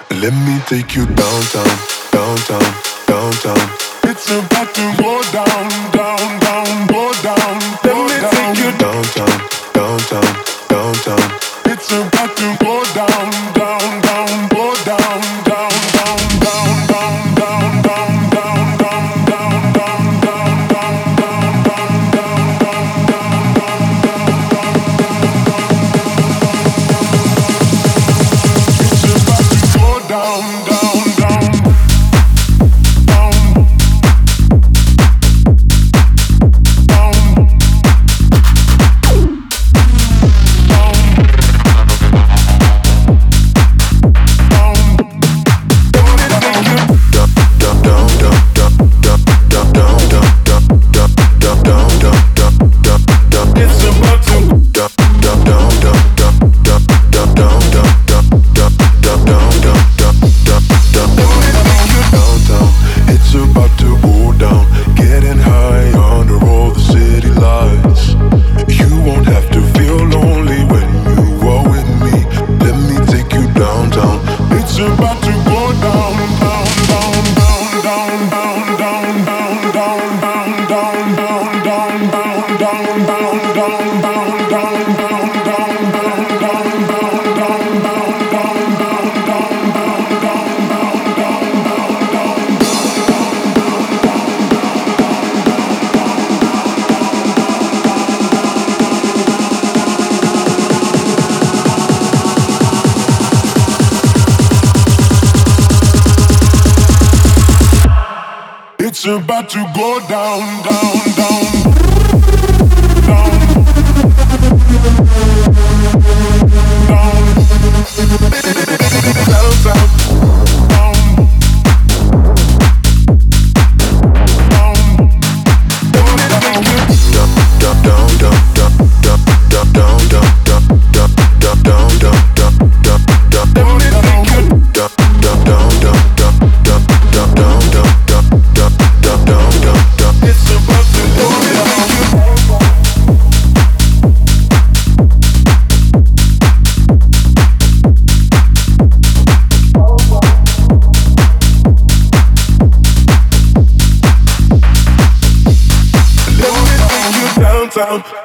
Let me take you downtown, downtown, downtown. It's about to go down, down, down, go down, go down. Let me take you downtown, downtown, downtown. It's about to go down, down, down, go down, down, down, down, down, down, down, down, down, down, down, down, down, down, down, down, down. It's about to go down, down, down, down, down, down, downtown.